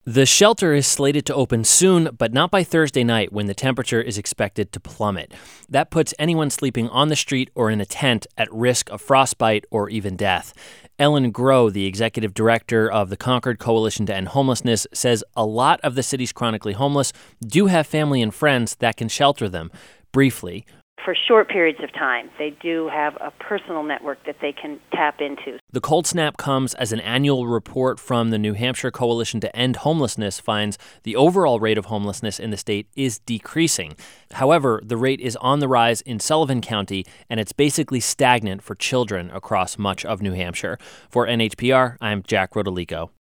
The shelter is slated to open soon, but not by Thursday night when the temperature is expected to plummet. That puts anyone sleeping on the street or in a tent at risk of frostbite or even death. Ellen Groh, the executive director of the Concord Coalition to End Homelessness, says a lot of the city's chronically homeless do have family and friends that can shelter them. Briefly, for short periods of time, they do have a personal network that they can tap into. The cold snap comes as an annual report from the New Hampshire Coalition to End Homelessness finds the overall rate of homelessness in the state is decreasing. However, the rate is on the rise in Sullivan County, and it's basically stagnant for children across much of New Hampshire. For NHPR, I'm Jack Rodolico.